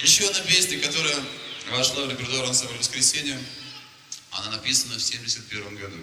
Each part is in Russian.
Еще одна песня, которая вошла в репертуар ансамбля «Воскресенье», она написана в 1971 году.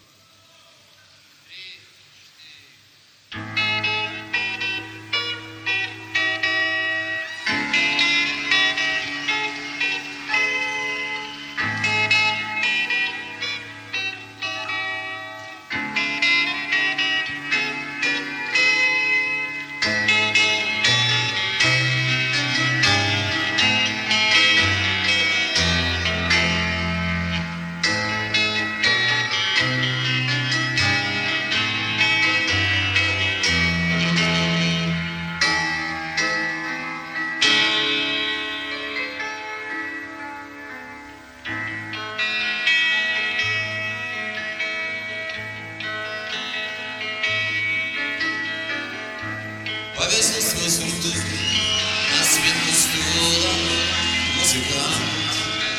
Повесил свой сюртук на спинку стула музыкант,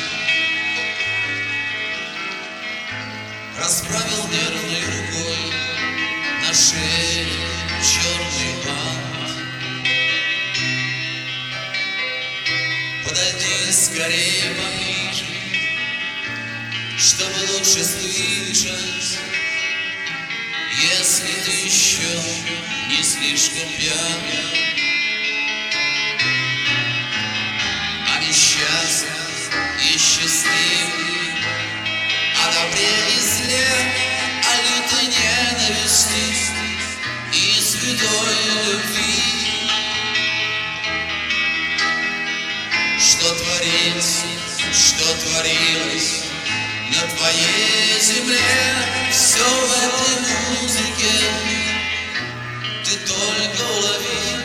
расправил нервной рукой на шее черный бант. Подойди скорее поближе, чтобы лучше слышать, если ты еще не слишком пьян, а несчастный и счастливый, о добре и зле, о лютой ненависти и святой любви. Что творится, что творилось на твоей земле, все в этой музыке ты только улови.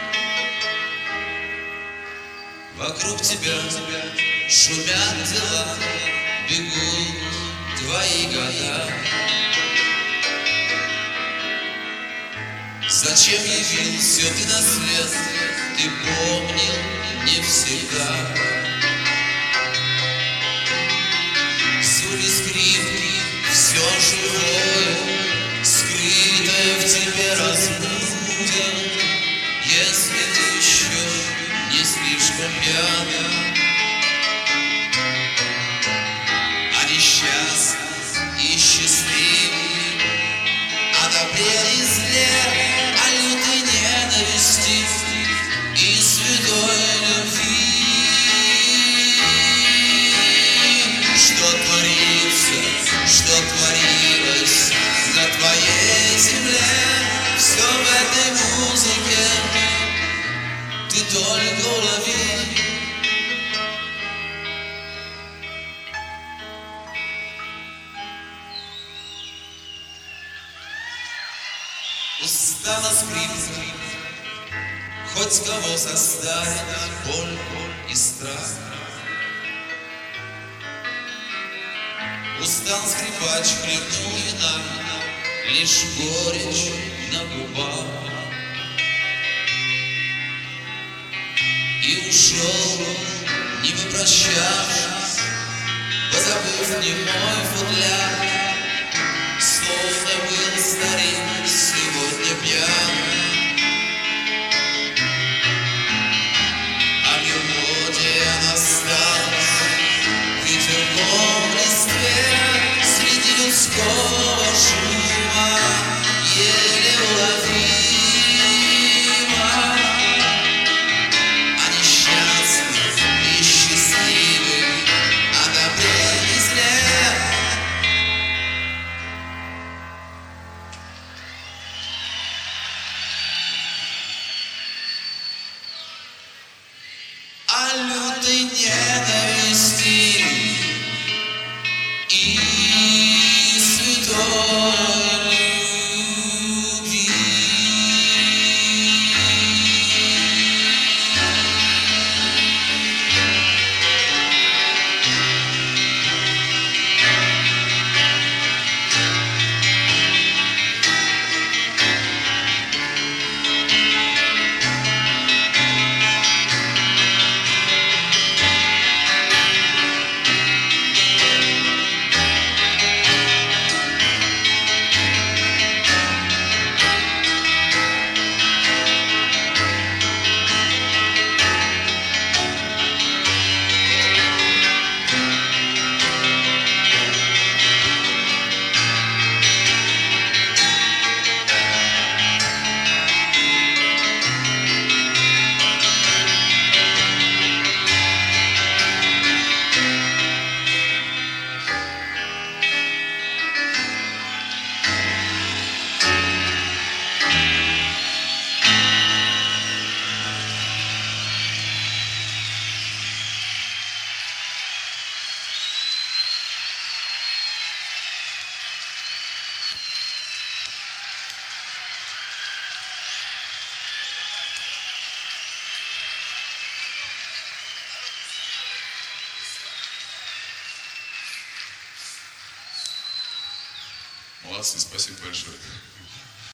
Вокруг тебя шумят дела, бегут твои года. Зачем явился ты на свет, ты помнил не всегда. Звуки скрипки, все живое, скрытое в тебе разбудят, если ты еще не слишком пьян, а несчастный и счастливый, о добре и зле, о лютой ненависти и святой любви. Что творилось на твоей земле, все в этой музыке ты только улови. Устала скрипка, хоть кого заставить боль и страх. Устал скрипач, хлебнул вина, лишь горечь на губах, и ушел, не попрощавшись, позабыв немой футляр, словно был старик сегодня пьян. А мелодия осталась ветерком в листве среди людского шума, еле уловима. А несчастный и счастливый, о добре и зле, о лютой ненависти и святой любви. Молодцы, спасибо большое.